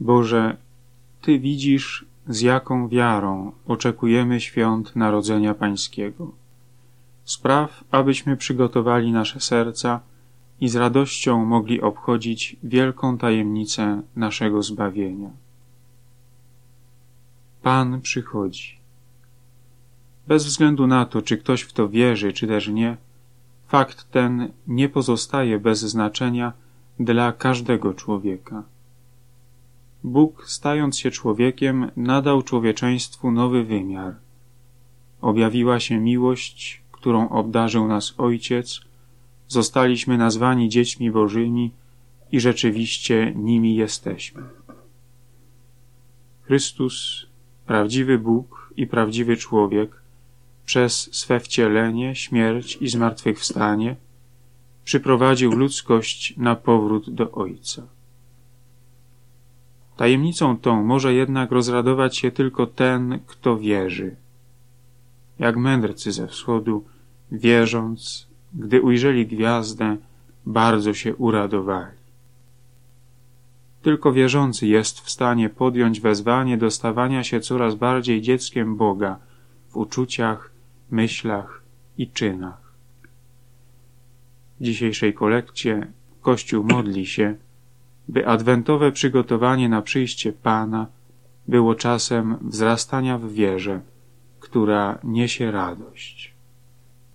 Boże, Ty widzisz, z jaką wiarą oczekujemy świąt Narodzenia Pańskiego. Spraw, abyśmy przygotowali nasze serca i z radością mogli obchodzić wielką tajemnicę naszego zbawienia. Pan przychodzi. Bez względu na to, czy ktoś w to wierzy, czy też nie, fakt ten nie pozostaje bez znaczenia dla każdego człowieka. Bóg, stając się człowiekiem, nadał człowieczeństwu nowy wymiar. Objawiła się miłość, którą obdarzył nas Ojciec, zostaliśmy nazwani dziećmi Bożymi i rzeczywiście nimi jesteśmy. Chrystus, prawdziwy Bóg i prawdziwy człowiek, przez swe wcielenie, śmierć i zmartwychwstanie przyprowadził ludzkość na powrót do Ojca. Tajemnicą tą może jednak rozradować się tylko ten, kto wierzy. Jak mędrcy ze wschodu, wierząc, gdy ujrzeli gwiazdę, bardzo się uradowali. Tylko wierzący jest w stanie podjąć wezwanie do stawania się coraz bardziej dzieckiem Boga w uczuciach, myślach i czynach. W dzisiejszej kolekcie Kościół modli się, by adwentowe przygotowanie na przyjście Pana było czasem wzrastania w wierze, która niesie radość.